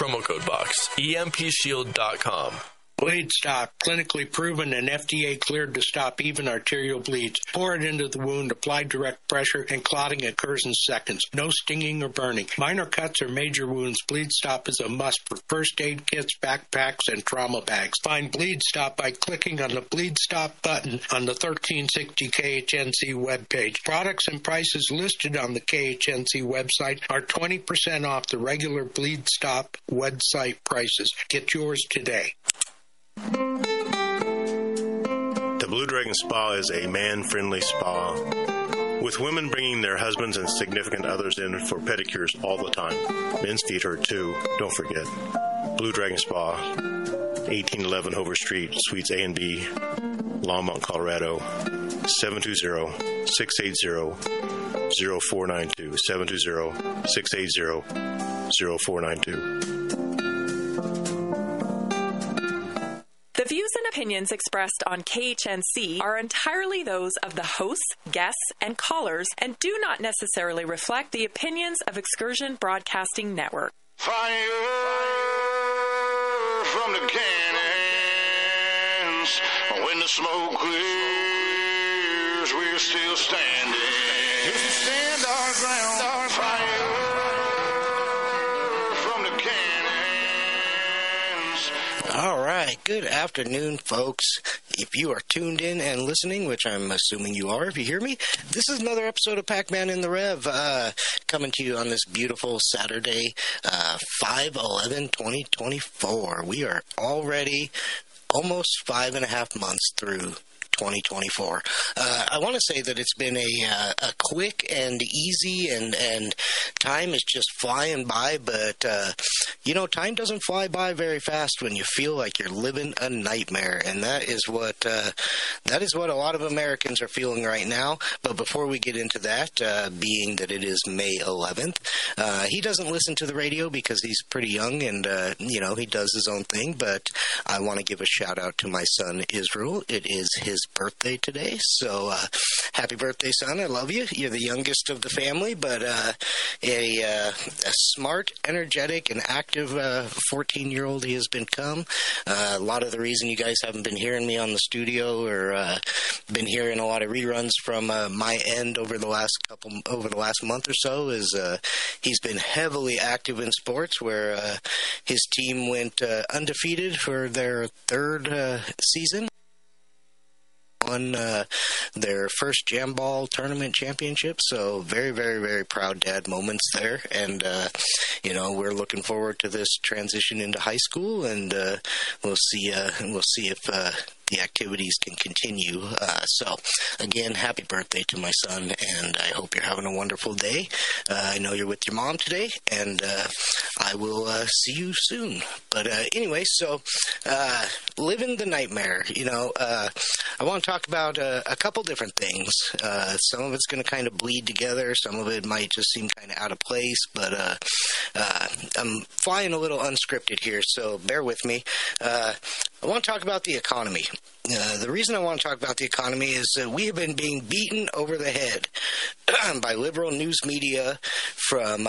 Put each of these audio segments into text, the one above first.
promo code BOX. EMPShield.com. Bleed Stop, clinically proven and FDA cleared to stop even arterial bleeds. Pour it into the wound, apply direct pressure, and clotting occurs in seconds. No stinging or burning. Minor cuts or major wounds, Bleed Stop is a must for first aid kits, backpacks, and trauma bags. Find Bleed Stop by clicking on the Bleed Stop button on the 1360 KHNC webpage. Products and prices listed on the KHNC website are 20% off the regular Bleed Stop website prices. Get yours today. The Blue Dragon Spa is a man-friendly spa, with women bringing their husbands and significant others in for pedicures all the time. Men's feet hurt too, don't forget. Blue Dragon Spa, 1811 Hover Street, Suites A and B, Longmont, Colorado, 720-680-0492, 720-680-0492. The views and opinions expressed on KHNC are entirely those of the hosts, guests, and callers and do not necessarily reflect the opinions of Excursion Broadcasting Network. Fire from the cannons. When the smoke clears, we're still standing. Just to stand our ground. Fire from the cannons. All right. Good afternoon, folks. If you are tuned in and listening, which I'm assuming you are if you hear me, this is another episode of Pac-Man in the Rev, coming to you on this beautiful Saturday, 5/11/2024. We are already almost 5.5 months through 2024. I want to say that it's been a quick and easy and time is just flying by, but time doesn't fly by very fast when you feel like you're living a nightmare, and that is what a lot of Americans are feeling right now. But before we get into that, being that it is May 11th, he doesn't listen to the radio because he's pretty young and he does his own thing, but I want to give a shout out to my son Israel. It is his birthday today, so happy birthday, son. I love you. You're the youngest of the family, but a smart, energetic, and active 14-year-old he has become. A lot of the reason you guys haven't been hearing me on the studio or been hearing a lot of reruns from my end over the last month or so is he's been heavily active in sports, where his team went undefeated for their third season. Won their first Jam Ball tournament championship, so very, very, very proud dad moments there. And we're looking forward to this transition into high school, and we'll see if the activities can continue. So, again, happy birthday to my son, and I hope you're having a wonderful day. I know you're with your mom today, and I will see you soon. But anyway, so living the nightmare, I want to talk about a couple different things. Some of it's going to kind of bleed together. Some of it might just seem kind of out of place, but I'm flying a little unscripted here, so bear with me. I want to talk about the economy. The reason I want to talk about the economy is that we have been being beaten over the head by liberal news media from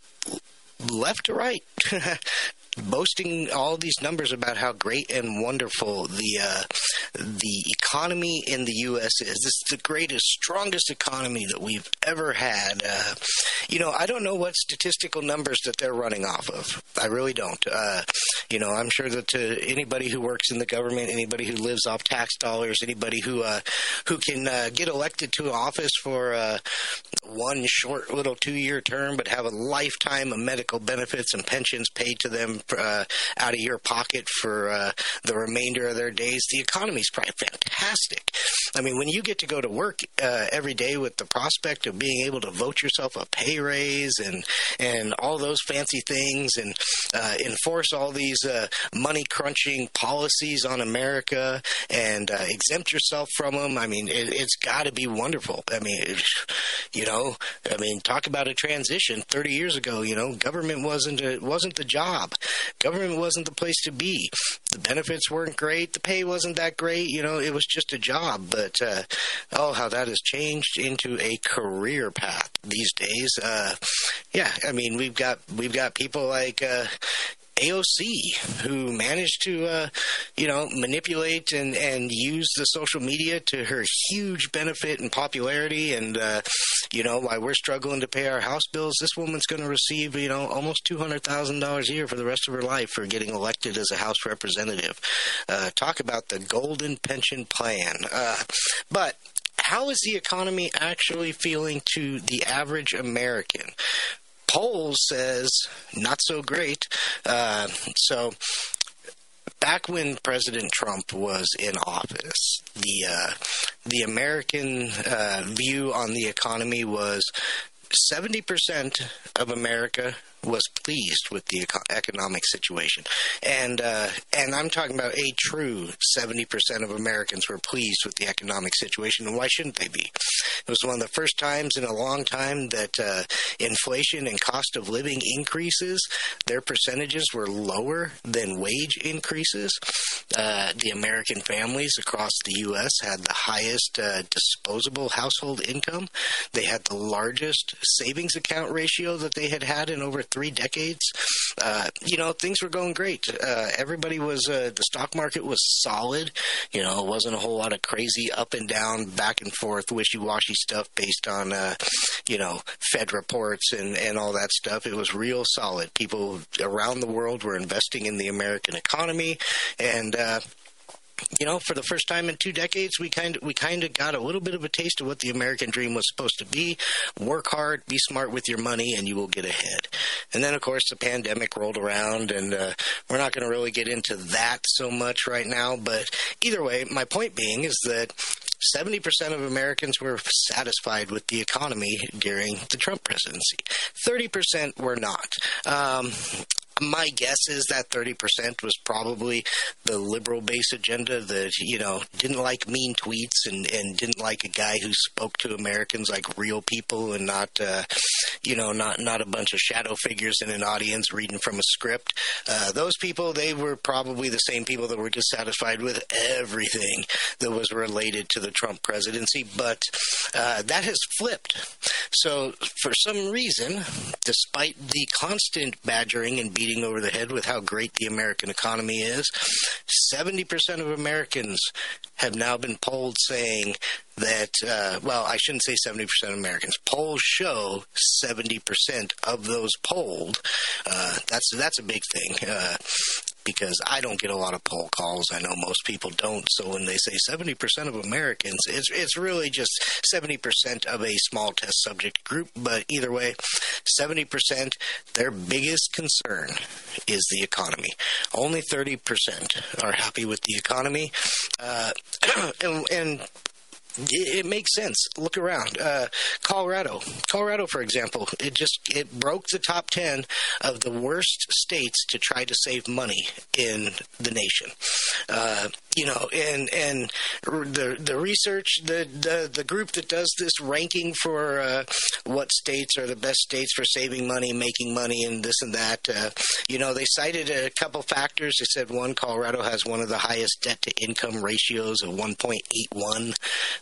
left to right, boasting all these numbers about how great and wonderful the economy in the U.S. is. This is the greatest, strongest economy that we've ever had. I don't know what statistical numbers that they're running off of. I really don't. I'm sure that anybody who works in the government, anybody who lives off tax dollars, anybody who can get elected to office for one short little 2-year term but have a lifetime of medical benefits and pensions paid to them out of your pocket for the remainder of their days, the economy's probably fantastic. I mean, when you get to go to work every day with the prospect of being able to vote yourself a pay raise and all those fancy things and enforce all these money-crunching policies on America and exempt yourself from them, I mean, it's got to be wonderful. I mean, talk about a transition. 30 years ago, government wasn't the job. Government wasn't the place to be. The benefits weren't great. The pay wasn't that great. It was just a job. But, how that has changed into a career path these days. We've got people like AOC, who managed to, manipulate and use the social media to her huge benefit and popularity. And, while we're struggling to pay our house bills, this woman's going to receive, almost $200,000 a year for the rest of her life for getting elected as a House representative. Talk about the golden pension plan. But how is the economy actually feeling to the average American? Polls says not so great. So back when President Trump was in office, the American view on the economy was 70% of America was pleased with the economic situation. And I'm talking about a true 70% of Americans were pleased with the economic situation, and why shouldn't they be? It was one of the first times in a long time that inflation and cost of living increases, their percentages were lower than wage increases. The American families across the U.S. had the highest disposable household income. They had the largest savings account ratio that they had in over 3 decades. Things were going great. Everybody was, the stock market was solid. It wasn't a whole lot of crazy up and down, back and forth, wishy-washy stuff based on, Fed reports and all that stuff. It was real solid. People around the world were investing in the American economy, and for the first time in 2 decades, we kind of got a little bit of a taste of what the American dream was supposed to be. Work hard, be smart with your money, and you will get ahead. And then, of course, the pandemic rolled around, and we're not going to really get into that so much right now. But either way, my point being is that 70% of Americans were satisfied with the economy during the Trump presidency. 30% were not. My guess is that 30% was probably the liberal base agenda that, didn't like mean tweets and didn't like a guy who spoke to Americans like real people and not a bunch of shadow figures in an audience reading from a script. Those people, they were probably the same people that were dissatisfied with everything that was related to the Trump presidency, but that has flipped. So for some reason, despite the constant badgering and beating over the head with how great the American economy is, 70% of Americans have now been polled saying that, I shouldn't say 70% of Americans. Polls show 70% of those polled. That's a big thing. Because I don't get a lot of poll calls. I know most people don't. So when they say 70% of Americans, it's really just 70% of a small test subject group. But either way, 70%, their biggest concern is the economy. Only 30% are happy with the economy. And it makes sense. Look around. Colorado, for example, it broke the top 10 of the worst states to try to save money in the nation. And the research, the group that does this ranking for what states are the best states for saving money, making money, and this and that, they cited a couple factors. They said, one, Colorado has one of the highest debt-to-income ratios of 1.81.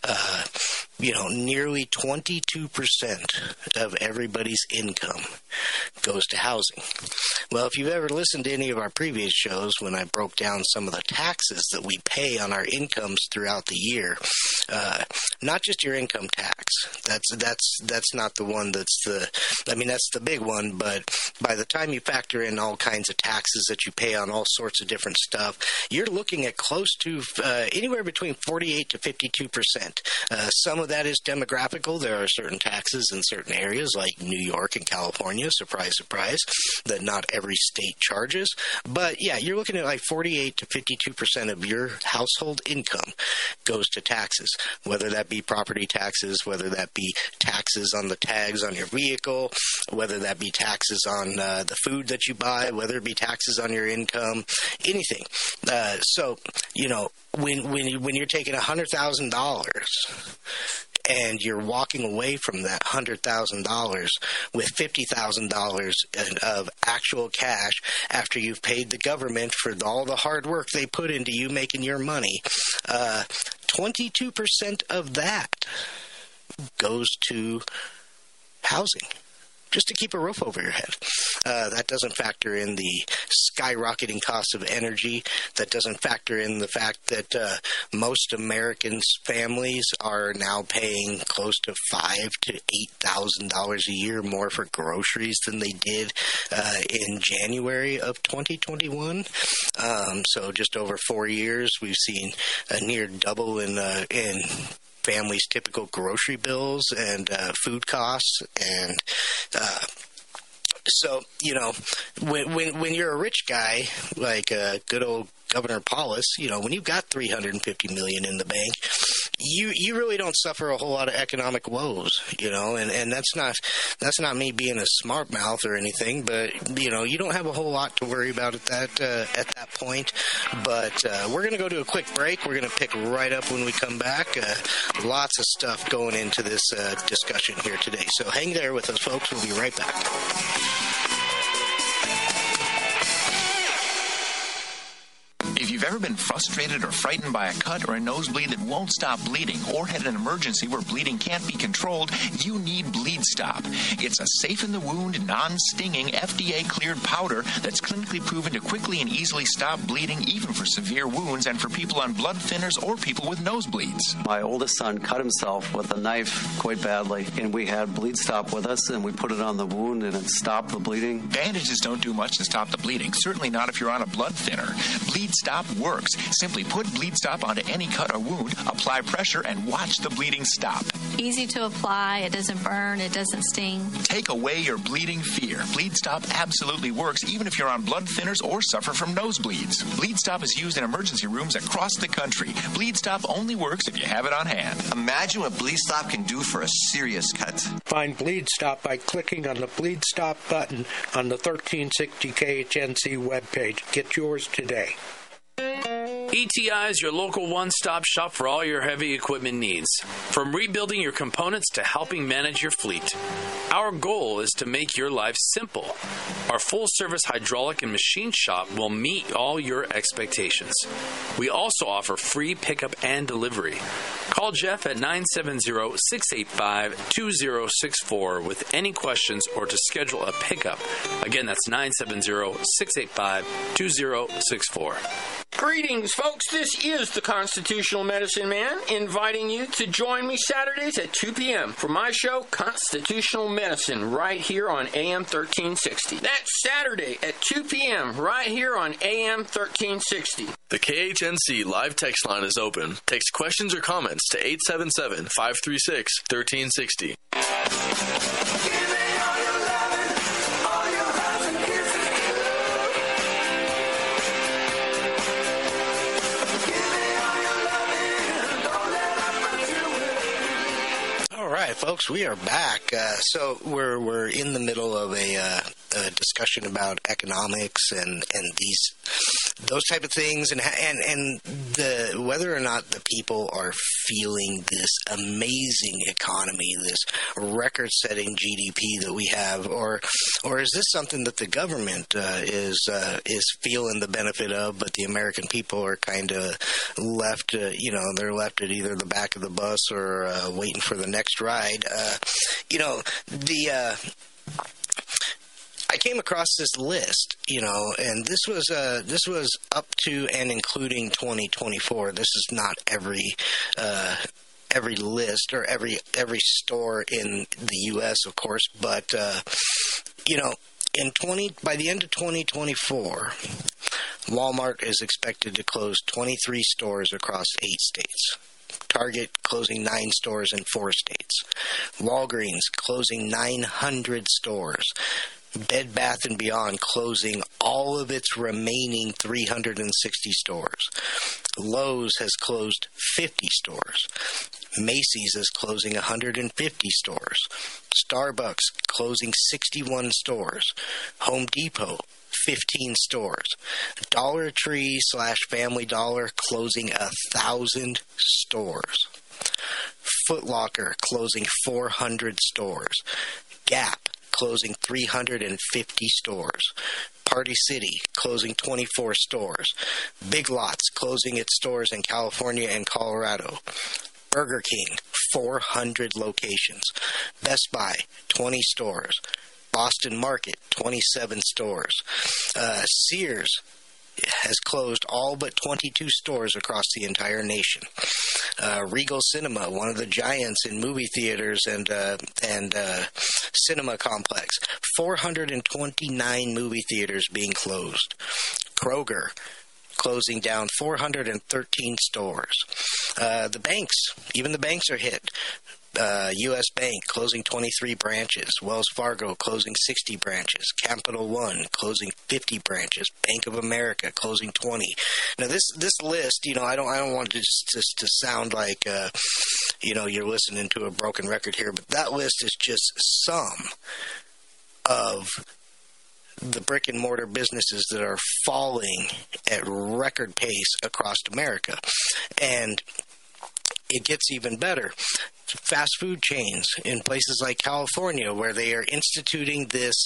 Nearly 22% of everybody's income goes to housing. Well, if you've ever listened to any of our previous shows when I broke down some of the taxes that we pay on our incomes throughout the year, not just your income tax. That's not the one that's the big one, but by the time you factor in all kinds of taxes that you pay on all sorts of different stuff, you're looking at close to anywhere between 48 to 52%. Some of that is demographical. There are certain taxes in certain areas like New York and California, surprise, surprise, that not every state charges. But yeah, you're looking at like 48 to 52% of your household income goes to taxes, whether that be property taxes, whether that be taxes on the tags on your vehicle, whether that be taxes on the food that you buy, whether it be taxes on your income, anything. When you're taking $100,000 and you're walking away from that $100,000 with $50,000 of actual cash after you've paid the government for all the hard work they put into you making your money, 22% of that goes to housing. just to keep a roof over your head. That doesn't factor in the skyrocketing cost of energy. That doesn't factor in the fact that most Americans' families are now paying close to $5,000 to $8,000 a year more for groceries than they did in January of 2021. So just over 4 years, we've seen a near double in families' typical grocery bills and food costs. And so, you know, when you're a rich guy, like good old Governor Polis, you know, when you've got $350 million in the bank, you really don't suffer a whole lot of economic woes, you know, and that's not me being a smart mouth or anything, but you know, you don't have a whole lot to worry about at that point. But we're going to go to a quick break. We're going to pick right up when we come back. Lots of stuff going into this discussion here today. So hang there with us, folks. We'll be right back. If you've ever been frustrated or frightened by a cut or a nosebleed that won't stop bleeding, or had an emergency where bleeding can't be controlled, you need Bleed Stop. It's a safe-in-the-wound, non-stinging, FDA-cleared powder that's clinically proven to quickly and easily stop bleeding, even for severe wounds and for people on blood thinners or people with nosebleeds. My oldest son cut himself with a knife quite badly, and we had Bleed Stop with us, and we put it on the wound, and it stopped the bleeding. Bandages don't do much to stop the bleeding, certainly not if you're on a blood thinner. Bleed Stop works. Simply put Bleed Stop onto any cut or wound, apply pressure, and watch the bleeding stop. Easy to apply. It doesn't burn. It doesn't sting. Take away your bleeding fear. Bleed Stop absolutely works even if you're on blood thinners or suffer from nosebleeds. Bleed Stop is used in emergency rooms across the country. Bleed Stop only works if you have it on hand. Imagine what Bleed Stop can do for a serious cut. Find Bleed Stop by clicking on the Bleed Stop button on the 1360 KHNC webpage. Get yours today. ETI is your local one-stop shop for all your heavy equipment needs. From rebuilding your components to helping manage your fleet, our goal is to make your life simple. Our full-service hydraulic and machine shop will meet all your expectations. We also offer free pickup and delivery. Call Jeff at 970-685-2064 with any questions or to schedule a pickup. Again, that's 970-685-2064. Greetings, folks. This is the Constitutional Medicine Man, inviting you to join me Saturdays at 2 p.m. for my show, Constitutional Medicine, right here on AM 1360. That's Saturday at 2 p.m. right here on AM 1360. The KHNC live text line is open. Text questions or comments to 877-536-1360. All right, folks, we are back. So we're in the middle of a discussion about economics and those type of things, and the whether or not the people are feeling this amazing economy, this record-setting GDP that we have, or is this something that the government is feeling the benefit of, but the American people are kind of left, they're left at either the back of the bus or waiting for the next ride. I came across this list, and this was up to and including 2024. This is not every list or every store in the U.S., of course, but by the end of 2024, Walmart is expected to close 23 stores across 8 states. Target closing 9 stores in 4 states. Walgreens closing 900 stores. Bed Bath & Beyond closing all of its remaining 360 stores. Lowe's has closed 50 stores. Macy's is closing 150 stores. Starbucks closing 61 stores. Home Depot 15 stores. Dollar Tree / Family Dollar closing 1,000 stores. Foot Locker closing 400 stores. Gap closing 350 stores. Party City closing 24 stores. Big Lots closing its stores in California and Colorado. Burger King, 400 locations. Best Buy, 20 stores. Boston Market, 27 stores. Sears has closed all but 22 stores across the entire nation. Regal Cinema, one of the giants in movie theaters and cinema complex, 429 movie theaters being closed. Kroger closing down 413 stores. The banks, even the banks are hit. U.S. Bank closing 23 branches. Wells Fargo closing 60 branches. Capital One closing 50 branches. Bank of America closing 20. Now this list, I don't want it to sound like you're listening to a broken record here, but that list is just some of the brick and mortar businesses that are falling at record pace across America. And it gets even better. Fast food chains in places like California, where they are instituting these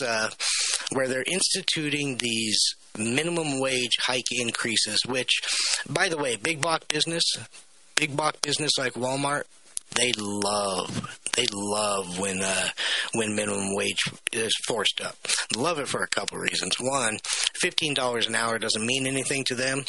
minimum wage hike increases, which, by the way, big box business like Walmart, they love when minimum wage is forced up. They love it for a couple of reasons. One, $15 an hour doesn't mean anything to them.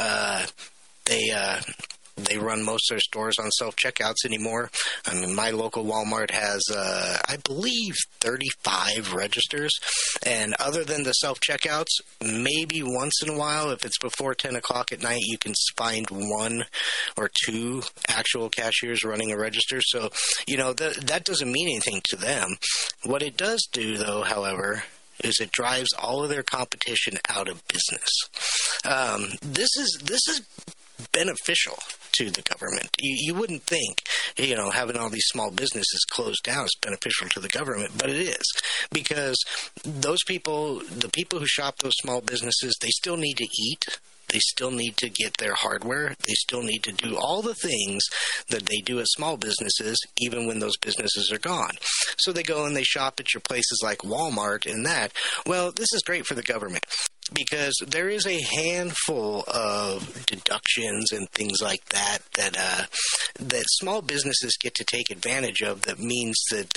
They run most of their stores on self-checkouts anymore. I mean, my local Walmart has, I believe, 35 registers. And other than the self-checkouts, maybe once in a while, if it's before 10 o'clock at night, you can find one or two actual cashiers running a register. So, that doesn't mean anything to them. What it does do, though, however, is it drives all of their competition out of business. This is beneficial to the government. You wouldn't think, having all these small businesses closed down is beneficial to the government, but it is, because those people, the people who shop those small businesses, they still need to eat. They still need to get their hardware. They still need to do all the things that they do at small businesses, even when those businesses are gone. So they go and they shop at your places like Walmart and that. Well, this is great for the government, because there is a handful of deductions and things like that small businesses get to take advantage of. That means that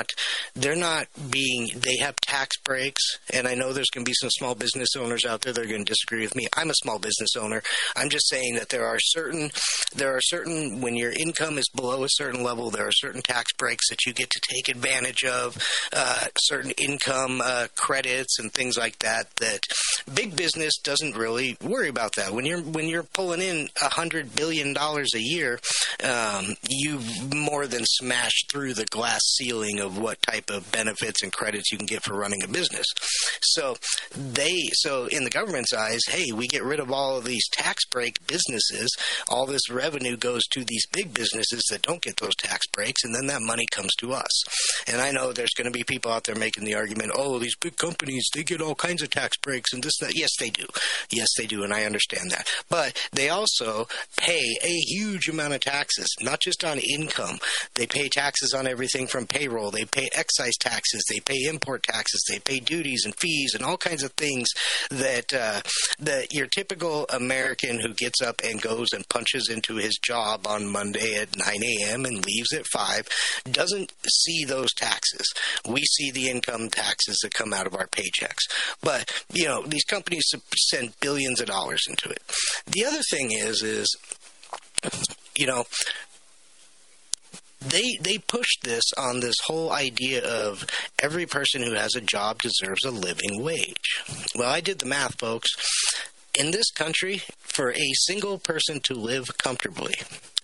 they have tax breaks. And I know there's going to be some small business owners out there that are going to disagree with me. I'm a small business owner. I'm just saying that there are certain, when your income is below a certain level, there are certain tax breaks that you get to take advantage of, certain income credits and things like that big business doesn't really worry about that. When you're pulling in $100 billion a year, you've more than smashed through the glass ceiling of what type of benefits and credits you can get for running a business. So in the government's eyes, hey, we get rid of all of these tax break businesses. All this revenue goes to these big businesses that don't get those tax breaks, and then that money comes to us. And I know there's going to be people out there making the argument, oh, these big companies, they get all kinds of tax breaks and this, that. Yes, they do. Yes, they do, and I understand that. But they also pay a huge amount of taxes, not just on income. They pay taxes on everything from payroll. They pay excise taxes. They pay import taxes. They pay duties and fees and all kinds of things that your typical American who gets up and goes and punches into his job on Monday at 9 a.m. and leaves at 5 doesn't see those taxes. We see the income taxes that come out of our paychecks. But, these companies send billions of dollars into it. The other thing is they push this on this whole idea of every person who has a job deserves a living wage. Well, I did the math, folks. In this country, for a single person to live comfortably,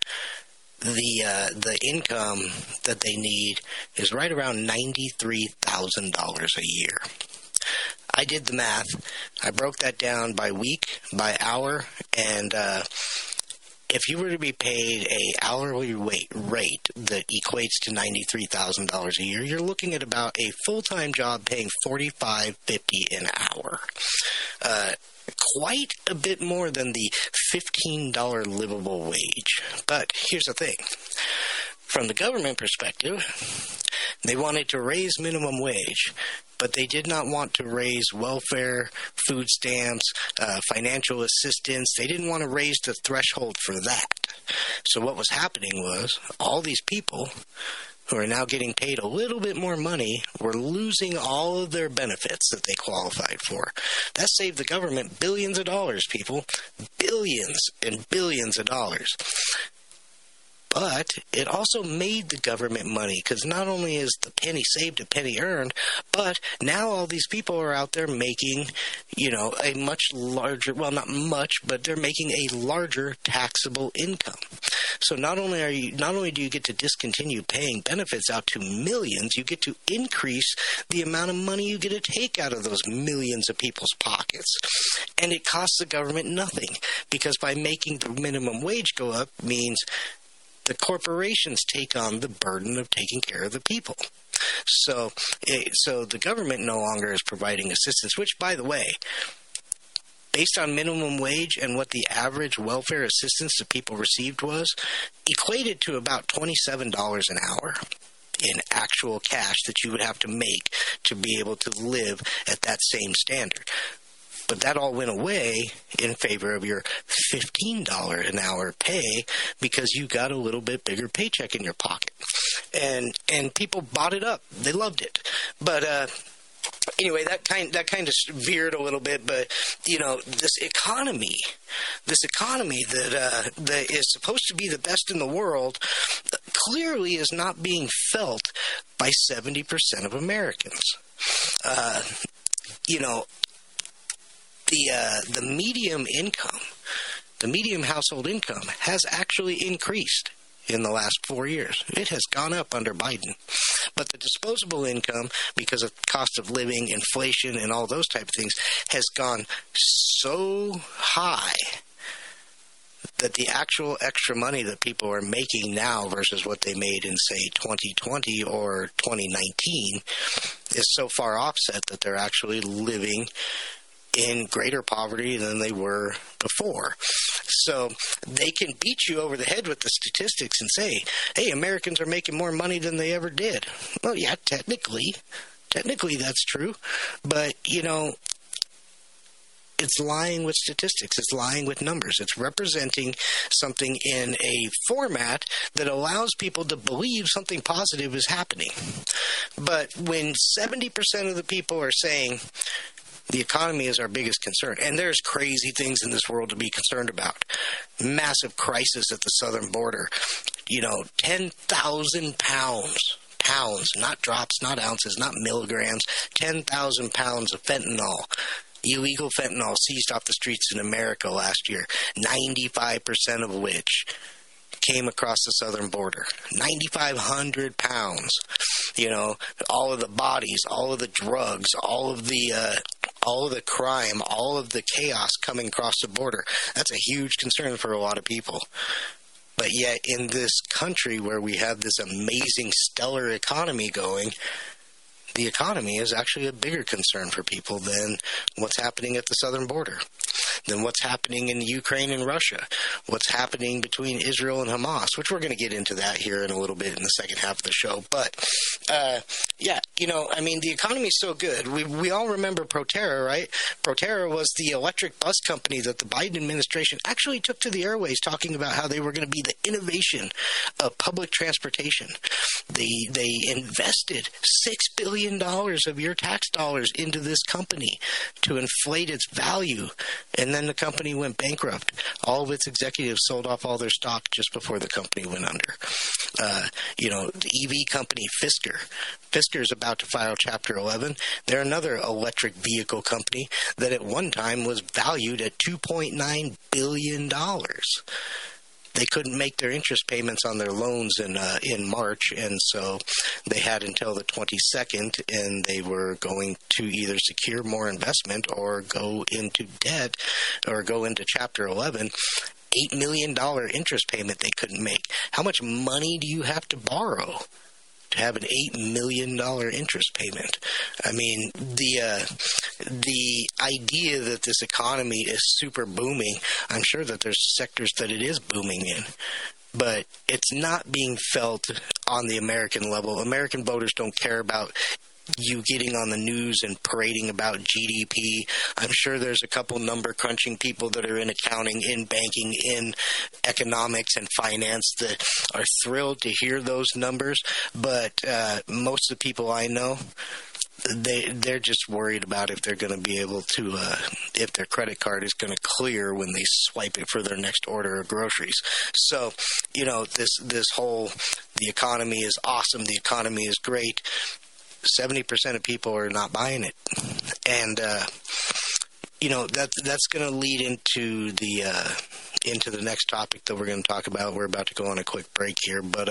the income that they need is right around $93,000 a year. I did the math. I broke that down by week, by hour, and if you were to be paid a hourly rate that equates to $93,000 a year, you're looking at about a full-time job paying $45.50 an hour. Quite a bit more than the $15 livable wage. But here's the thing. From the government perspective, they wanted to raise minimum wage, but they did not want to raise welfare, food stamps, financial assistance. They didn't want to raise the threshold for that. So what was happening was all these people who are now getting paid a little bit more money were losing all of their benefits that they qualified for. That saved the government billions of dollars, people. Billions and billions of dollars. But it also made the government money, because not only is the penny saved a penny earned, but now all these people are out there making, a much larger, well, not much, but they're making a larger taxable income. So not only do you get to discontinue paying benefits out to millions, you get to increase the amount of money you get to take out of those millions of people's pockets. And it costs the government nothing, because by making the minimum wage go up means the corporations take on the burden of taking care of the people. So the government no longer is providing assistance, which, by the way, based on minimum wage and what the average welfare assistance that people received was, equated to about $27 an hour in actual cash that you would have to make to be able to live at that same standard. But that all went away in favor of your $15 an hour pay, because you got a little bit bigger paycheck in your pocket. And people bought it up. They loved it. But anyway, that kind of veered a little bit. But, this economy that is supposed to be the best in the world clearly is not being felt by 70% of Americans. The medium household income has actually increased in the last 4 years. It has gone up under Biden. But the disposable income, because of cost of living, inflation, and all those type of things, has gone so high that the actual extra money that people are making now versus what they made in, say, 2020 or 2019 is so far offset that they're actually living in greater poverty than they were before. So they can beat you over the head with the statistics and say, hey, Americans are making more money than they ever did. Well, yeah, technically that's true. But, it's lying with statistics. It's lying with numbers. It's representing something in a format that allows people to believe something positive is happening. But when 70% of the people are saying the economy is our biggest concern, and there's crazy things in this world to be concerned about. Massive crisis at the southern border. 10,000 pounds, not drops, not ounces, not milligrams, 10,000 pounds of fentanyl. Illegal fentanyl seized off the streets in America last year, 95% of which came across the southern border. 9,500 pounds. All of the bodies, all of the drugs, all of the crime, all of the chaos coming across the border. That's a huge concern for a lot of people. But yet in this country where we have this amazing, stellar economy going, the economy is actually a bigger concern for people than what's happening at the southern border, than what's happening in Ukraine and Russia, what's happening between Israel and Hamas, which we're going to get into that here in a little bit in the second half of the show. But, the economy is so good. We all remember Proterra, right? Proterra was the electric bus company that the Biden administration actually took to the airways, talking about how they were going to be the innovation of public transportation. They invested $6 billion of your tax dollars into this company to inflate its value, and then the company went bankrupt. All of its executives sold off all their stock just before the company went under. The EV company Fisker is about to file Chapter 11. They're another electric vehicle company that at one time was valued at $2.9 billion. They couldn't make their interest payments on their loans in March, and so they had until the 22nd, and they were going to either secure more investment or go into debt or go into Chapter 11. $8 million interest payment they couldn't make. How much money do you have to borrow to have an $8 million interest payment? I mean, the idea that this economy is super booming, I'm sure that there's sectors that it is booming in, but it's not being felt on the American level. American voters don't care about you getting on the news and parading about GDP. I'm sure there's a couple number crunching people that are in accounting, in banking, in economics and finance that are thrilled to hear those numbers. But most of the people I know, they're just worried about if they're going to be able to, if their credit card is going to clear when they swipe it for their next order of groceries. So, this whole, the economy is awesome, the economy is great. 70% of people are not buying it. And, that's going to lead into the next topic that we're going to talk about. We're about to go on a quick break here, but,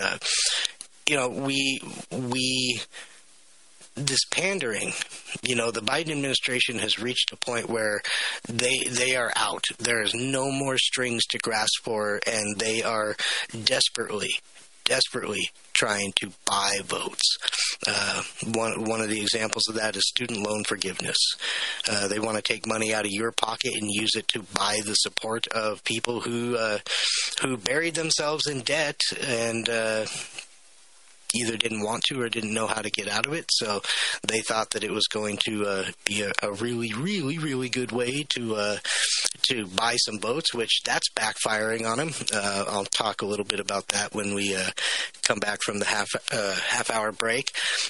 this pandering, the Biden administration has reached a point where they are out. There is no more strings to grasp for, and they are desperately trying to buy votes. One of the examples of that is student loan forgiveness. They want to take money out of your pocket and use it to buy the support of people who buried themselves in debt and either didn't want to or didn't know how to get out of it. So they thought that it was going to be a really, really, really good way to buy some votes, which that's backfiring on them. I'll talk a little bit about that when we come back from the half-hour break.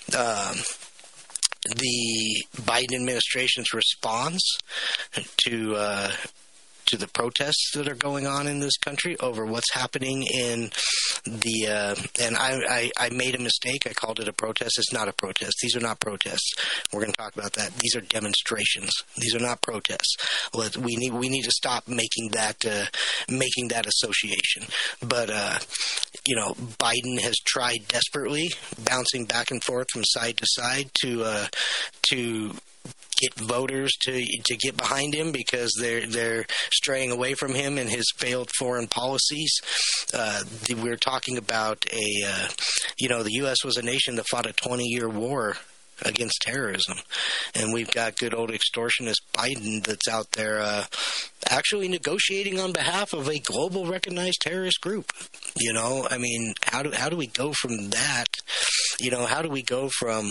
The Biden administration's response to the protests that are going on in this country over what's happening in the and I made a mistake. I called it a protest. It's not a protest. These are not protests. We're going to talk about that. These are demonstrations. These are not protests. We need to stop making that association. But Biden has tried desperately, bouncing back and forth from side to side to get voters to get behind him because they're straying away from him and his failed foreign policies. We're talking about the U.S. was a nation that fought a 20-year war against terrorism, and we've got good old extortionist Biden that's out there actually negotiating on behalf of a global recognized terrorist group. How do we go from that? How do we go from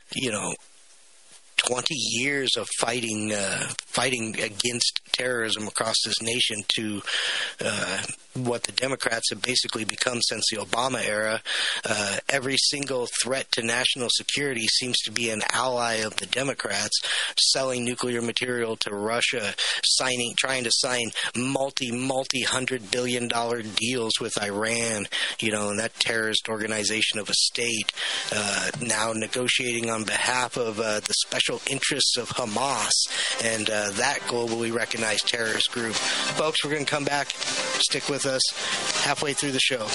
20 years of fighting against terrorism across this nation to what the Democrats have basically become since the Obama era? Every single threat to national security seems to be an ally of the Democrats, selling nuclear material to Russia, trying to sign multi-$100 billion deals with Iran, and that terrorist organization of a state, now negotiating on behalf of the special interests of Hamas and that globally recognized terrorist group. Folks, we're going to come back. Stick with us halfway through the show.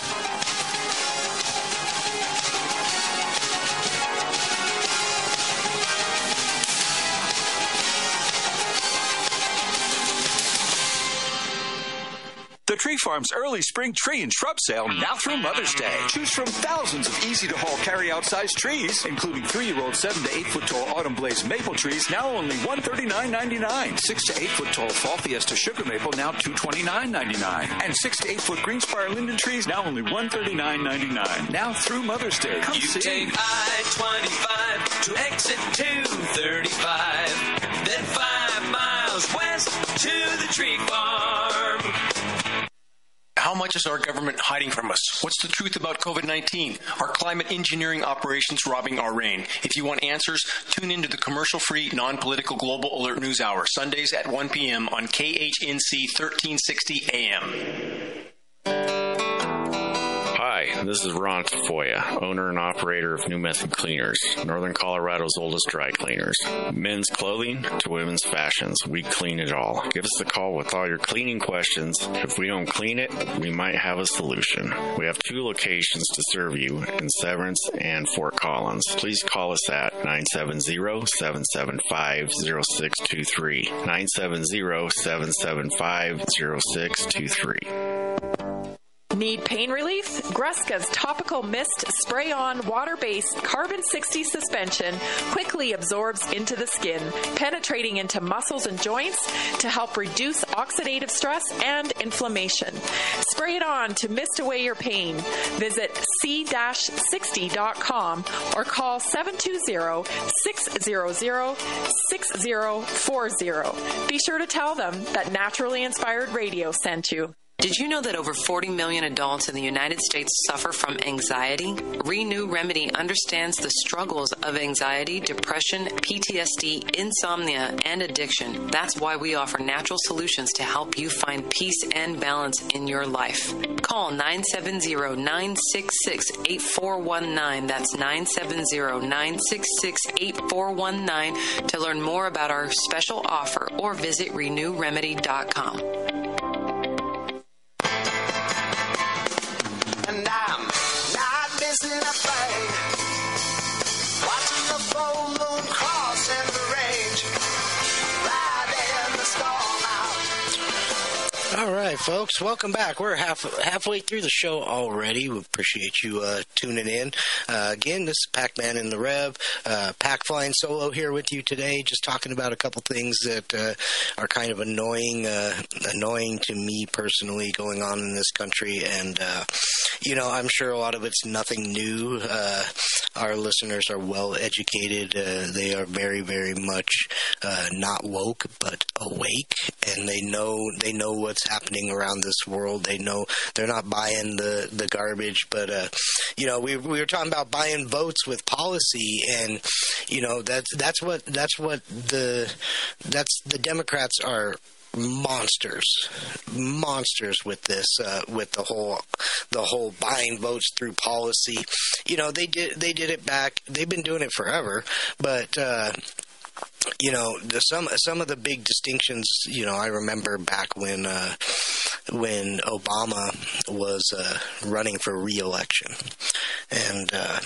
The Tree Farm's early spring tree and shrub sale now through Mother's Day. Choose from thousands of easy-to-haul carry-out size trees, including 3-year-old 7 to 8 foot tall autumn blaze maple trees, now only $139.99. 6 to 8 foot tall fall fiesta sugar maple, now $229.99. And 6 to 8 foot greenspire linden trees, now only $139.99. Now through Mother's Day. Come see. Take I-25 to exit 235, then 5 miles west to the Tree Farm. How much is our government hiding from us? What's the truth about COVID-19? Are climate engineering operations robbing our rain? If you want answers, tune into the commercial-free, non-political Global Alert News Hour, Sundays at 1 p.m. on KHNC 1360 AM. Hi, this is Ron Tafoya, owner and operator of New Method Cleaners, Northern Colorado's oldest dry cleaners. Men's clothing to women's fashions, we clean it all. Give us a call with all your cleaning questions. If we don't clean it, we might have a solution. We have 2 locations to serve you in Severance and Fort Collins. Please call us at 970-775-0623. 970-775-0623. Need pain relief? Gruska's Topical Mist Spray-On Water-Based Carbon-60 Suspension quickly absorbs into the skin, penetrating into muscles and joints to help reduce oxidative stress and inflammation. Spray it on to mist away your pain. Visit c-60.com or call 720-600-6040. Be sure to tell them that Naturally Inspired Radio sent you. Did you know that over 40 million adults in the United States suffer from anxiety? Renew Remedy understands the struggles of anxiety, depression, PTSD, insomnia, and addiction. That's why we offer natural solutions to help you find peace and balance in your life. Call 970-966-8419. That's 970-966-8419 to learn more about our special offer or visit renewremedy.com. And I'm not missing a thing. Watching the full moon cross in the range, riding the storm out. All right, folks, welcome back. We're halfway through the show already. We appreciate you tuning in. Again, this is Pac-Man in the Rev. Pac Flying Solo here with you today, just talking about a couple things that are kind of annoying to me personally going on in this country. And, I'm sure a lot of it's nothing new. Our listeners are well educated. They are very, very much not woke, but awake, and they know what's happening around this world. They know they're not buying the garbage, but we were talking about buying votes with policy, and that's the Democrats are monsters with this, with the whole buying votes through policy. They did it back. They've been doing it forever, but some of the big distinctions, I remember back when Obama was running for re-election, and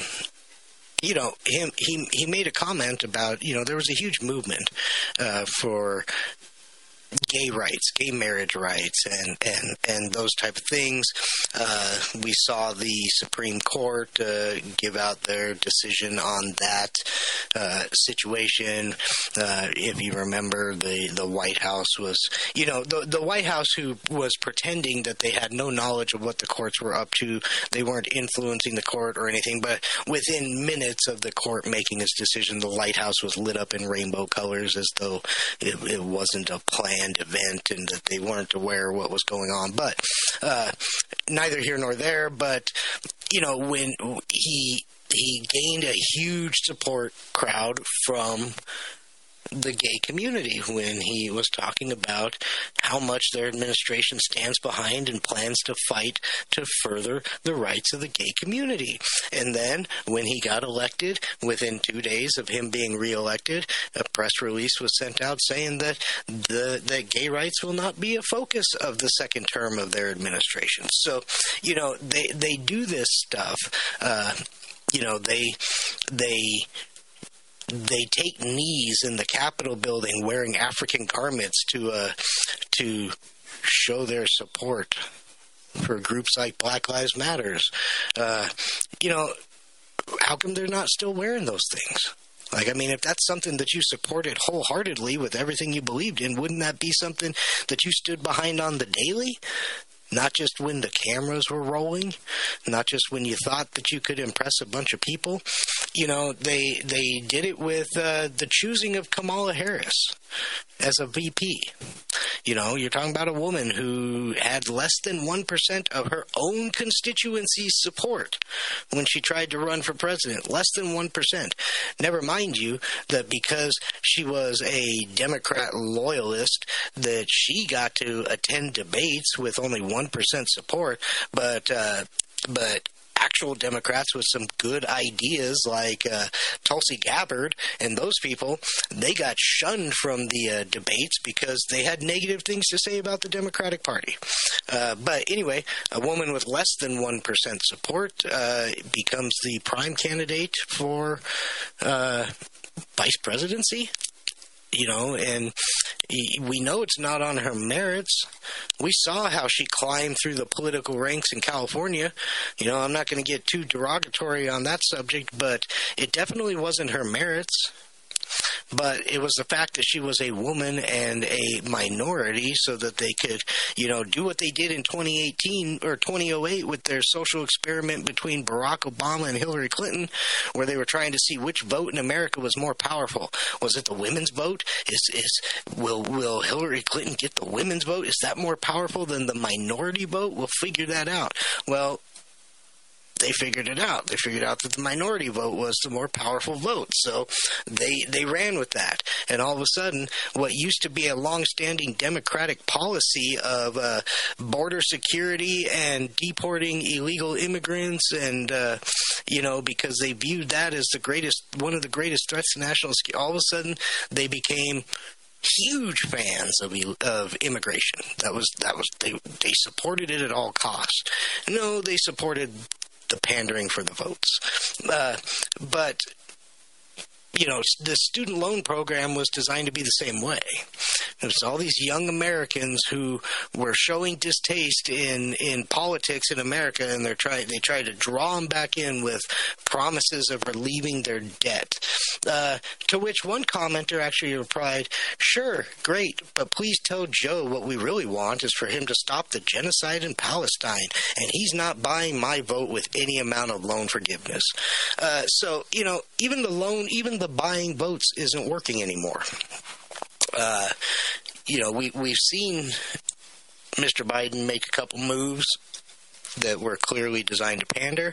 he made a comment about, there was a huge movement for gay rights, gay marriage rights, and those type of things. We saw the Supreme Court give out their decision on that situation. If you remember, the White House was, the White House who was pretending that they had no knowledge of what the courts were up to. They weren't influencing the court or anything, but within minutes of the court making its decision, the White House was lit up in rainbow colors as though it wasn't a planned event and that they weren't aware of what was going on. But neither here nor there. But when he gained a huge support crowd from the gay community when he was talking about how much their administration stands behind and plans to fight to further the rights of the gay community. And then when he got elected, within 2 days of him being reelected, a press release was sent out saying that that gay rights will not be a focus of the second term of their administration. So, they do this stuff. They take knees in the Capitol building wearing African garments to show their support for groups like Black Lives Matters. How come they're not still wearing those things? If that's something that you supported wholeheartedly with everything you believed in, wouldn't that be something that you stood behind on the daily? Not just when the cameras were rolling, not just when you thought that you could impress a bunch of people. They did it with the choosing of Kamala Harris as a VP. You're talking about a woman who had less than 1% of her own constituency's support when she tried to run for president. Less than 1%. Never mind you that because she was a Democrat loyalist that she got to attend debates with only 1% support, but actual Democrats with some good ideas like Tulsi Gabbard and those people, they got shunned from the debates because they had negative things to say about the Democratic Party. But anyway, a woman with less than 1% support becomes the prime candidate for vice presidency. And we know it's not on her merits. We saw how she climbed through the political ranks in California. I'm not going to get too derogatory on that subject, but it definitely wasn't her merits. but it was the fact that she was a woman and a minority, so that they could, do what they did in 2018 or 2008 with their social experiment between Barack Obama and Hillary Clinton, where they were trying to see which vote in America was more powerful. Was it the women's vote? Will Hillary Clinton get the women's vote? Is that more powerful than the minority vote? We'll figure that out. Well, they figured it out. They figured out that the minority vote was the more powerful vote. So they ran with that. And all of a sudden, what used to be a long-standing Democratic policy of border security and deporting illegal immigrants, and because they viewed that as one of the greatest threats to national security, all of a sudden they became huge fans of immigration. They supported it at all costs. No, they supported the pandering for the votes. But the student loan program was designed to be the same way. It was all these young Americans who were showing distaste in politics in America, and they tried to draw them back in with promises of relieving their debt. To which one commenter actually replied, "Sure, great, but please tell Joe what we really want is for him to stop the genocide in Palestine, and he's not buying my vote with any amount of loan forgiveness." So even the buying votes isn't working anymore. We've seen Mr. Biden make a couple moves that were clearly designed to pander.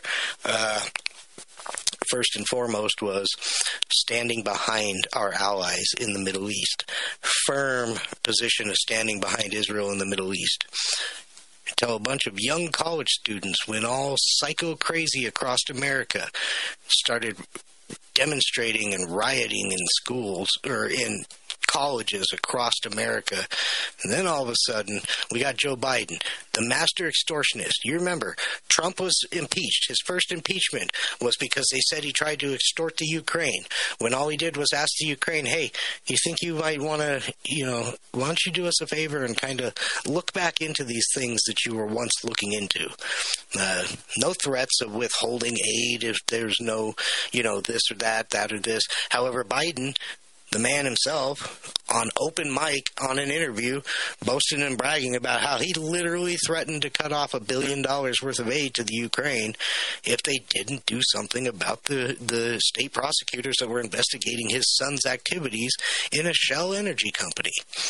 First and foremost was standing behind our allies in the Middle East. Firm position of standing behind Israel in the Middle East. Until a bunch of young college students went all psycho crazy across America, started demonstrating and rioting in schools or in colleges across America. And then all of a sudden, we got Joe Biden, the master extortionist. You remember, Trump was impeached. His first impeachment was because they said he tried to extort the Ukraine, when all he did was ask the Ukraine, hey, you think you might want to, why don't you do us a favor and kind of look back into these things that you were once looking into. No threats of withholding aid if there's no, this or that or this. However, Biden, the man himself, on open mic on an interview, boasting and bragging about how he literally threatened to cut off $1 billion worth of aid to the Ukraine if they didn't do something about the state prosecutors that were investigating his son's activities in a Shell energy company.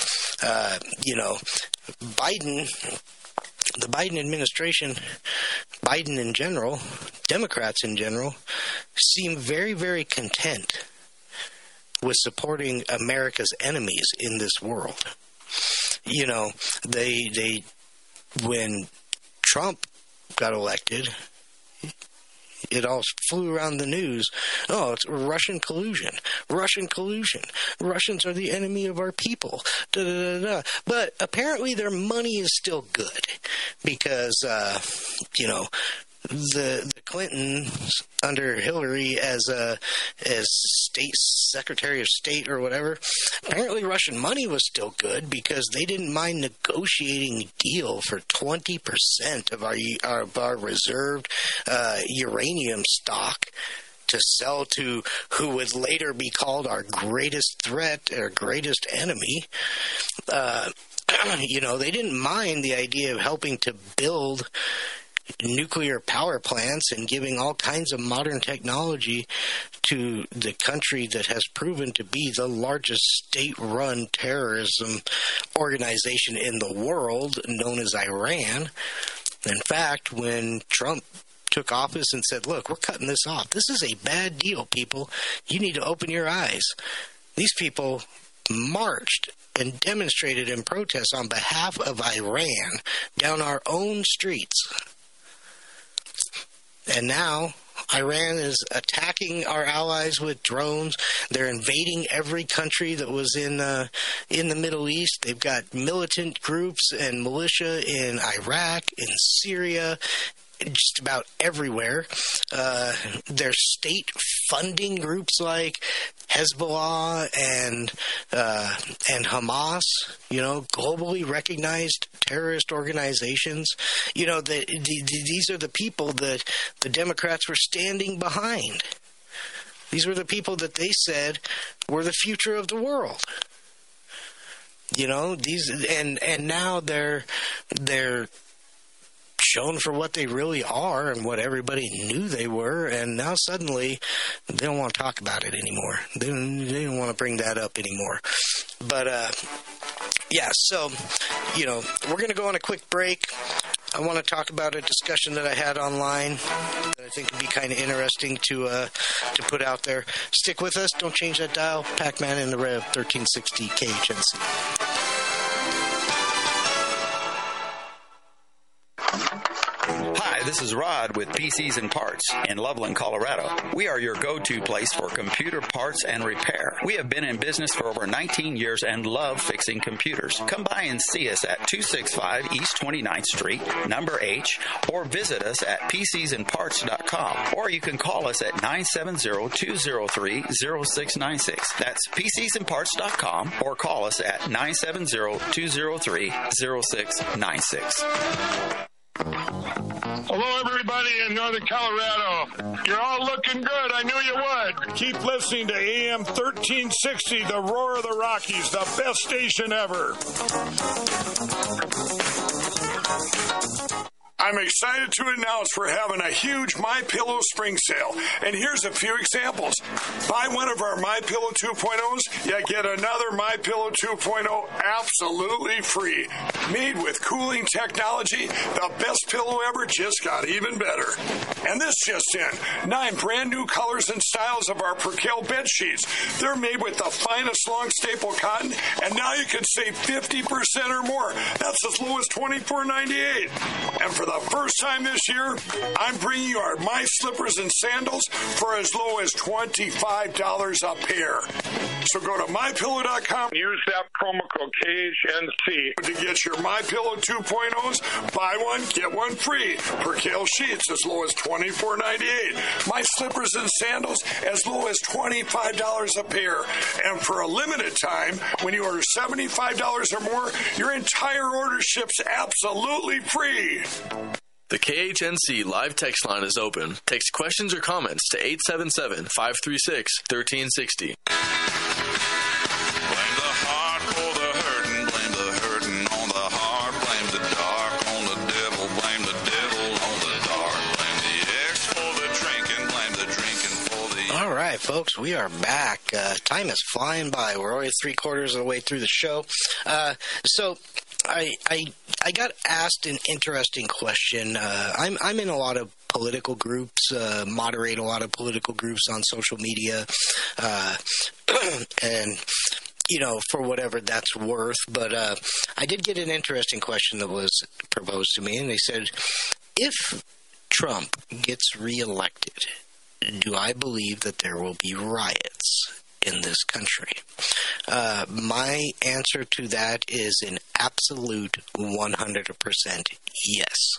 Biden, the Biden administration, Biden in general, Democrats in general, seem very, very content with supporting America's enemies in this world. They when Trump got elected, it all flew around the news. Oh, it's Russian collusion. Russians are the enemy of our people. But apparently their money is still good because, the Clintons under Hillary as state secretary of state or whatever, apparently Russian money was still good because they didn't mind negotiating a deal for 20% of our reserved uranium stock to sell to who would later be called our greatest threat, our greatest enemy. They didn't mind the idea of helping to build nuclear power plants and giving all kinds of modern technology to the country that has proven to be the largest state-run terrorism organization in the world, known as Iran. In fact, when Trump took office and said, look, we're cutting this off. This is a bad deal, people. You need to open your eyes. These people marched and demonstrated in protest on behalf of Iran down our own streets. And now Iran is attacking our allies with drones. They're invading every country that was in the Middle East. They've got militant groups and militia in Iraq, in Syria, just about everywhere. There's state funding groups like Hezbollah and Hamas, globally recognized terrorist organizations. These are the people that the Democrats were standing behind. These were the people that they said were the future of the world. You know, these and now they're shown for what they really are and what everybody knew they were, and now suddenly they don't want to talk about it anymore. They don't want to bring that up anymore. But yeah, so you know, we're going to go on a quick break. I want to talk about a discussion that I had online that I think would be kind of interesting to put out there. Stick with us. Don't change that dial. Pac-Man in the Rev, 1360 KHNC. Hi, this is Rod with PCs and Parts in Loveland, Colorado. We are your go-to place for computer parts and repair. We have been in business for over 19 years and love fixing computers. Come by and see us at 265 East 29th Street, number H, or visit us at PCsandParts.com. Or you can call us at 970-203-0696. That's PCsandParts.com, or call us at 970-203-0696. Hello, everybody in Northern Colorado. You're all looking good. I knew you would. Keep listening to AM 1360, the Roar of the Rockies, the best station ever. I'm excited to announce we're having a huge MyPillow spring sale. And here's a few examples. Buy one of our MyPillow 2.0s, you get another MyPillow 2.0 absolutely free. Made with cooling technology, the best pillow ever just got even better. And this just in, 9 brand new colors and styles of our Percale bed sheets. They're made with the finest long staple cotton, and now you can save 50% or more. That's as low as $24.98. And for the first time this year, I'm bringing you our My Slippers and Sandals for as low as $25 a pair. So go to MyPillow.com. Use that promo code KHNC to get your MyPillow 2.0s. Buy one, get one free. Percale sheets as low as $24.98. My Slippers and Sandals as low as $25 a pair. And for a limited time, when you order $75 or more, your entire order ships absolutely free. The KHNC live text line is open. Text questions or comments to 877-536-1360. Blame the heart for the hurting. Blame the hurting on the heart. Blame the dark on the devil. Blame the devil on the dark. Blame the ex for the drinking. Blame the drinking for the... All right, folks, we are back. Time is flying by. We're already 3/4 of the way through the show. So I got asked an interesting question. I'm in a lot of political groups, moderate a lot of political groups on social media, and you know, for whatever that's worth. But I did get an interesting question that was proposed to me, and they said, if Trump gets reelected, do I believe that there will be riots in this country? My answer to that is an absolute 100% yes.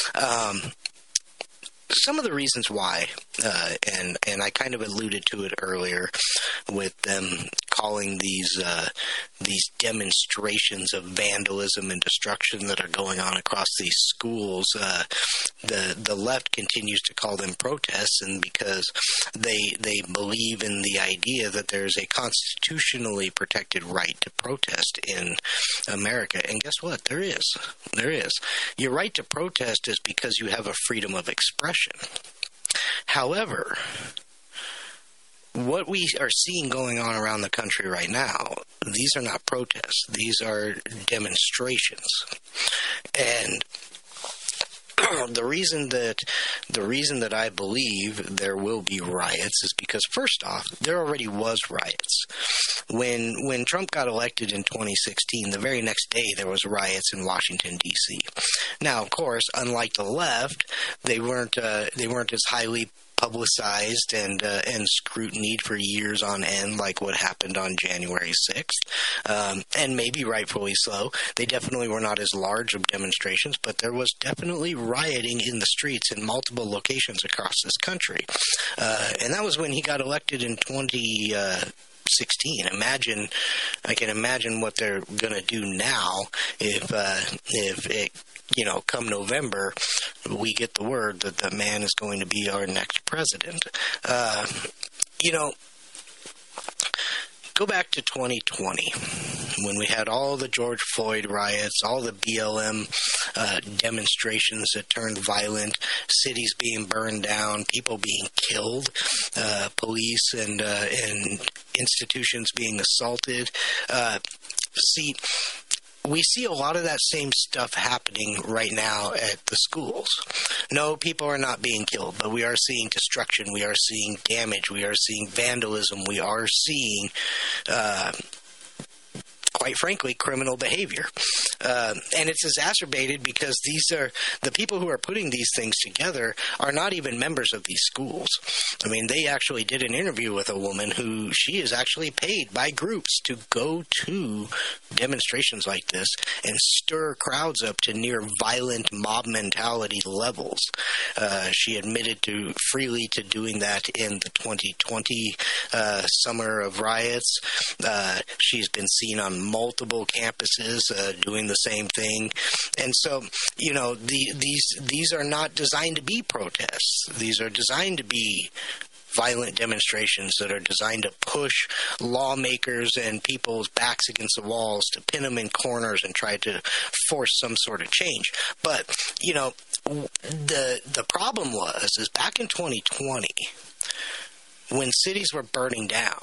Some of the reasons why, and I kind of alluded to it earlier with them calling these demonstrations of vandalism and destruction that are going on across these schools. The left continues to call them protests, and because they believe in the idea that there's a constitutionally protected right to protest in America. And guess what? There is. Your right to protest is because you have a freedom of expression. However, what we are seeing going on around the country right now, these are not protests. These are demonstrations. And the reason that I believe there will be riots is because, first off, there already was riots. When Trump got elected in 2016, the very next day there was riots in Washington, D.C. Now, of course, unlike the left, they weren't as highly publicized and scrutinied for years on end like what happened on January 6th, and maybe rightfully so. They definitely were not as large of demonstrations, but there was definitely rioting in the streets in multiple locations across this country. And that was when he got elected in 2016. I can imagine what they're going to do now if it, come November, we get the word that the man is going to be our next president. Go back to 2020 when we had all the George Floyd riots, all the BLM demonstrations that turned violent, cities being burned down, people being killed, police and institutions being assaulted. We see a lot of that same stuff happening right now at the schools. No, people are not being killed, but we are seeing destruction. We are seeing damage. We are seeing vandalism. We are seeing, quite frankly, criminal behavior. And it's exacerbated because these are the people who are putting these things together are not even members of these schools. I mean, they actually did an interview with a woman who she is actually paid by groups to go to demonstrations like this and stir crowds up to near violent mob mentality levels. She admitted freely to doing that in the 2020 summer of riots. She's been seen on multiple campuses doing the same thing. And so, these are not designed to be protests. These are designed to be violent demonstrations that are designed to push lawmakers and people's backs against the walls, to pin them in corners and try to force some sort of change. But, the problem is back in 2020, when cities were burning down,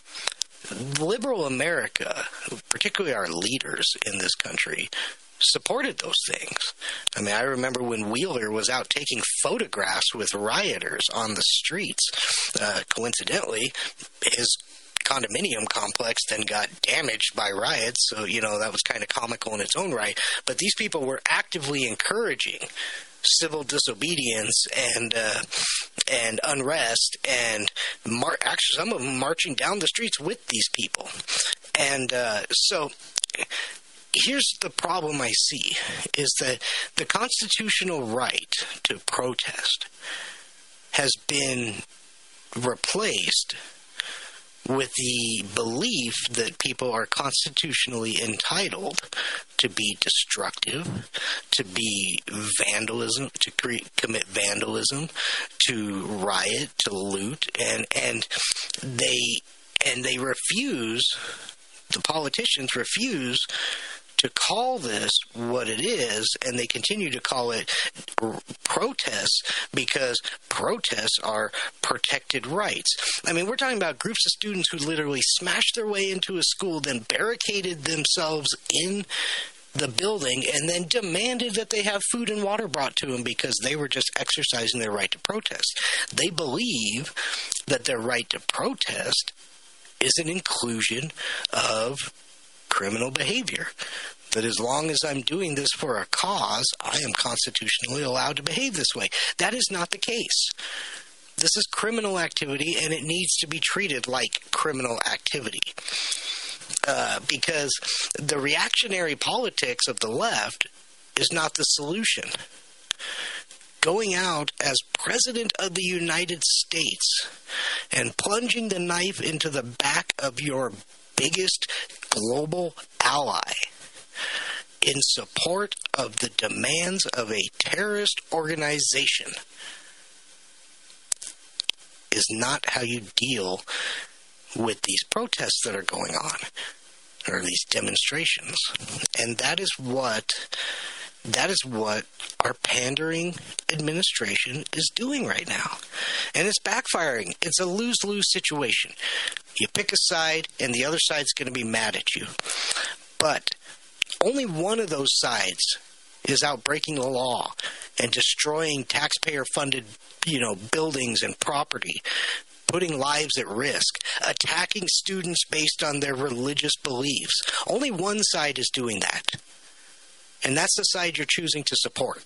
liberal America, particularly our leaders in this country, supported those things. I mean, I remember when Wheeler was out taking photographs with rioters on the streets. Coincidentally, his condominium complex then got damaged by riots, so, that was kind of comical in its own right. But these people were actively encouraging civil disobedience and unrest, and actually some of them marching down the streets with these people. And so here's the problem I see, is that the constitutional right to protest has been replaced with the belief that people are constitutionally entitled to be destructive, to be vandalism, to commit vandalism, to riot, to loot, and they refuse, the politicians refuse to call this what it is, and they continue to call it protests because protests are protected rights. I mean, we're talking about groups of students who literally smashed their way into a school, then barricaded themselves in the building, and then demanded that they have food and water brought to them because they were just exercising their right to protest. They believe that their right to protest is an inclusion of criminal behavior. That as long as I'm doing this for a cause, I am constitutionally allowed to behave this way. That is not the case. This is criminal activity, and it needs to be treated like criminal activity. Because the reactionary politics of the left is not the solution. Going out as President of the United States and plunging the knife into the back of your biggest global ally in support of the demands of a terrorist organization is not how you deal with these protests that are going on, or these demonstrations. And that is what our pandering administration is doing right now. And it's backfiring. It's a lose-lose situation. You pick a side, and the other side's going to be mad at you. But only one of those sides is out breaking the law and destroying taxpayer-funded, buildings and property, putting lives at risk, attacking students based on their religious beliefs. Only one side is doing that. And that's the side you're choosing to support.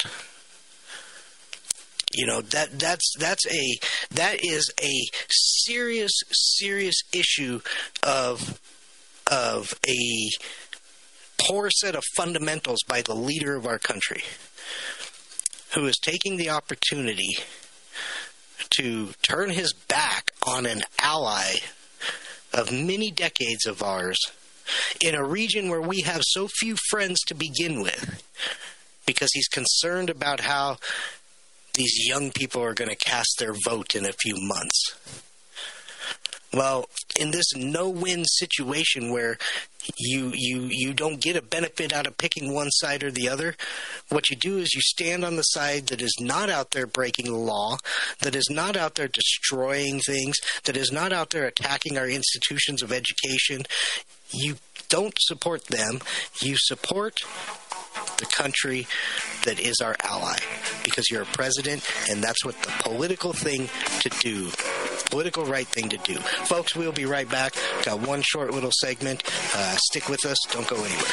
That is a serious issue of a poor set of fundamentals by the leader of our country, who is taking the opportunity to turn his back on an ally of many decades of ours in a region where we have so few friends to begin with, because he's concerned about how these young people are going to cast their vote in a few months. Well, in this no-win situation where you don't get a benefit out of picking one side or the other, what you do is you stand on the side that is not out there breaking the law, that is not out there destroying things, that is not out there attacking our institutions of education. You don't support them. You support the country that is our ally, because you're a president, and that's what the political thing to do, political right thing to do. Folks, we'll be right back. Got one short little segment. Stick with us. Don't go anywhere.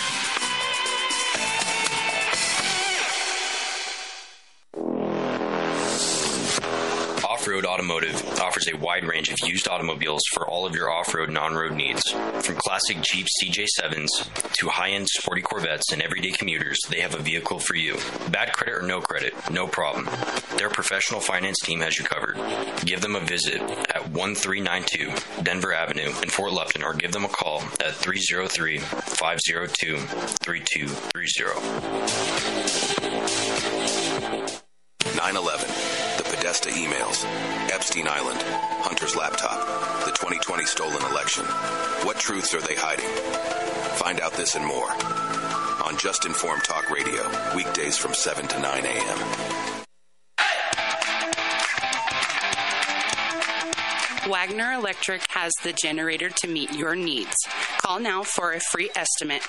Off-Road Automotive offers a wide range of used automobiles for all of your off-road and on-road needs. From classic Jeep CJ7s to high-end sporty Corvettes and everyday commuters, they have a vehicle for you. Bad credit or no credit, no problem. Their professional finance team has you covered. Give them a visit at 1392 Denver Avenue in Fort Lupton, or give them a call at 303-502-3230. 9/11, the Podesta emails, Epstein Island, Hunter's laptop, the 2020 stolen election. What truths are they hiding? Find out this and more on Just Informed Talk Radio, weekdays from 7 to 9 a.m. Wagner Electric has the generator to meet your needs. Call now for a free estimate,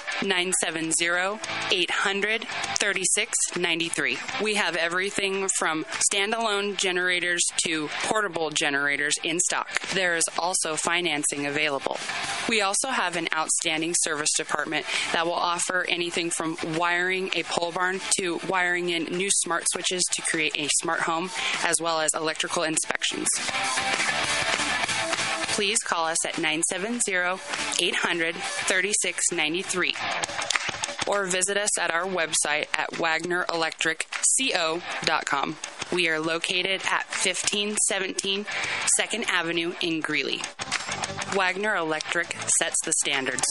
970-800-3693. We have everything from standalone generators to portable generators in stock. There is also financing available. We also have an outstanding service department that will offer anything from wiring a pole barn to wiring in new smart switches to create a smart home, as well as electrical inspections. Please call us at 970-800-3693 or visit us at our website at wagnerelectricco.com. We are located at 1517 2nd Avenue in Greeley. Wagner Electric sets the standards.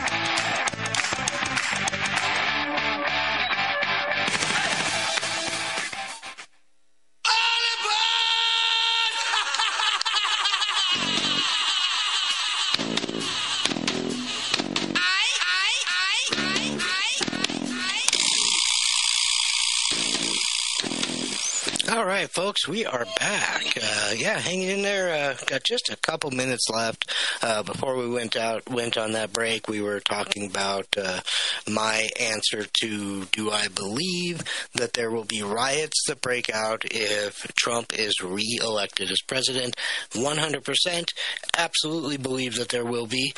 All right, folks, we are back. Hanging in there. Got just a couple minutes left before we went on that break. We were talking about my answer to, do I believe that there will be riots that break out if Trump is re-elected as president? 100% absolutely believe that there will be.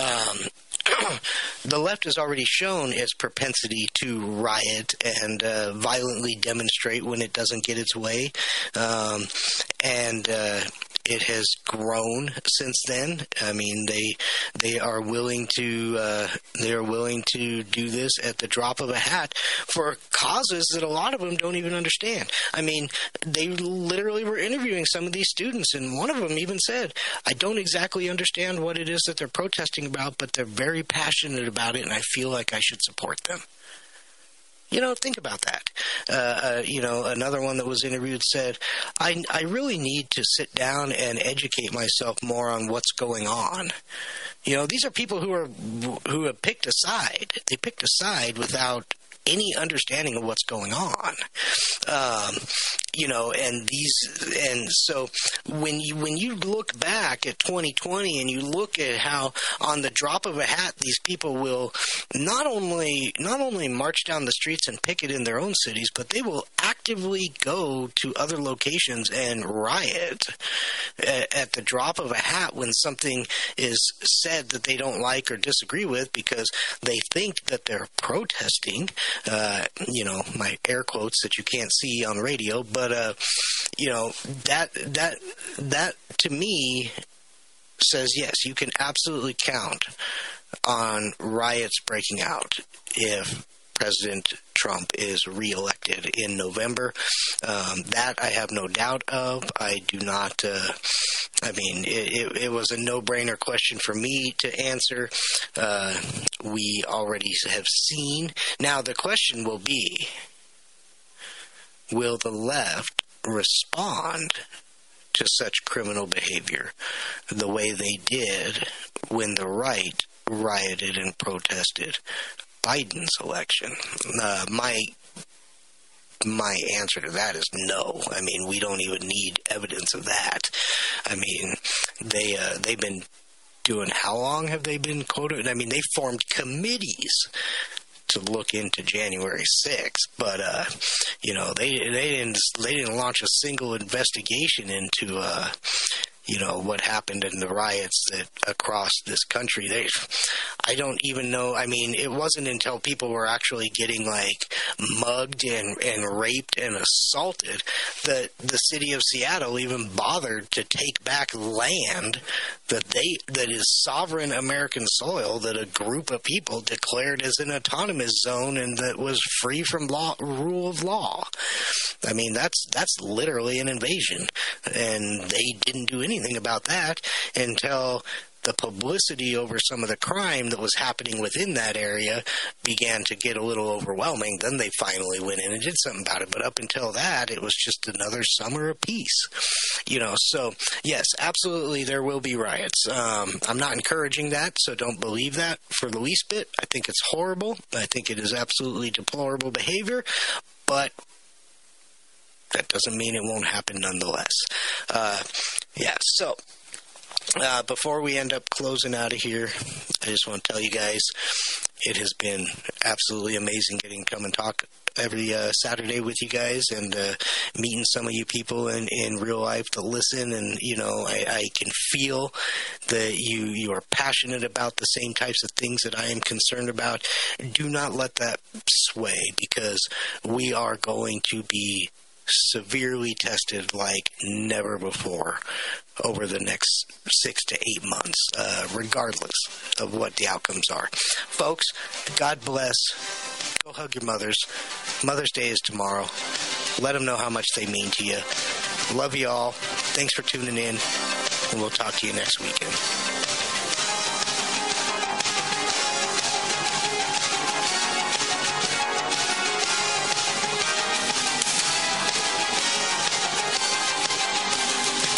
The left has already shown its propensity to riot and violently demonstrate when it doesn't get its way. It has grown since then. I mean, they are willing to do this at the drop of a hat for causes that a lot of them don't even understand. I mean, they literally were interviewing some of these students, and one of them even said, "I don't exactly understand what it is that they're protesting about, but they're very passionate about it, and I feel like I should support them." You know, think about that. Another one that was interviewed said, I really need to sit down and educate myself more on what's going on. You know, these are people who have picked a side. They picked a side without any understanding of what's going on. And so when you look back at 2020 and you look at how on the drop of a hat these people will not only march down the streets and picket in their own cities, but they will actively go to other locations and riot at the drop of a hat when something is said that they don't like or disagree with, because they think that they're protesting. My air quotes that you can't see on radio, but that to me says yes, you can absolutely count on riots breaking out if President Trump is reelected in November. That I have no doubt of. I do not. It was a no-brainer question for me to answer. We already have seen. Now the question will be, will the left respond to such criminal behavior the way they did when the right rioted and protested Biden's election. My answer to that is no. I mean, we don't even need evidence of that. I mean, they've been doing, how long have they been quoted? I mean, they formed committees to look into January 6th, but they didn't launch a single investigation into what happened in the riots that across this country. I don't even know. I mean, it wasn't until people were actually getting like mugged and raped and assaulted that the city of Seattle even bothered to take back land that is sovereign American soil that a group of people declared as an autonomous zone and that was free from rule of law. I mean, that's literally an invasion, and they didn't do anything about that until the publicity over some of the crime that was happening within that area began to get a little overwhelming. Then they finally went in and did something about it. But up until that, it was just another summer of peace. So yes, absolutely there will be riots. I'm not encouraging that, so don't believe that for the least bit. I think it's horrible. I think it is absolutely deplorable behavior, but that doesn't mean it won't happen nonetheless. Before we end up closing out of here, I just want to tell you guys, it has been absolutely amazing getting to come and talk every Saturday with you guys and meeting some of you people in real life to listen. And, I can feel that you are passionate about the same types of things that I am concerned about. Do not let that sway, because we are going to be severely tested like never before over the next 6 to 8 months, regardless of what the outcomes are. Folks, God bless. Go hug your mothers. Mother's Day is tomorrow. Let them know how much they mean to you. Love you all. Thanks for tuning in, and we'll talk to you next weekend.